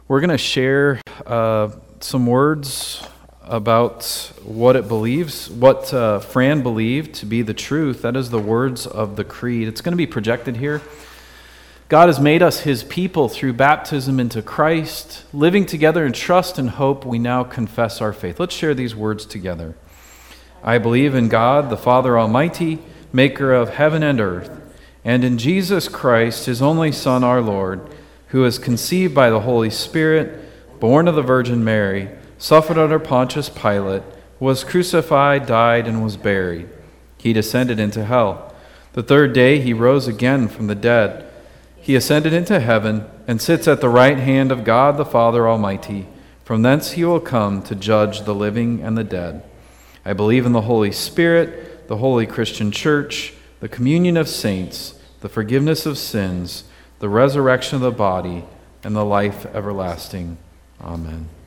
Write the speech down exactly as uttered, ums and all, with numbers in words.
We're going to share uh, some words about what it believes, what uh, Fran believed to be the truth. That is the words of the creed. It's going to be projected here. God has made us his people through baptism into Christ. Living together in trust and hope, we now confess our faith. Let's share these words together. I believe in God, the Father Almighty, maker of heaven and earth, and in Jesus Christ, his only Son, our Lord, who was conceived by the Holy Spirit, born of the Virgin Mary, suffered under Pontius Pilate, was crucified, died, and was buried. He descended into hell. The third day he rose again from the dead. He ascended into heaven and sits at the right hand of God the Father Almighty. From thence he will come to judge the living and the dead. I believe in the Holy Spirit, the holy Christian Church, the communion of saints, the forgiveness of sins, the resurrection of the body, and the life everlasting. Amen.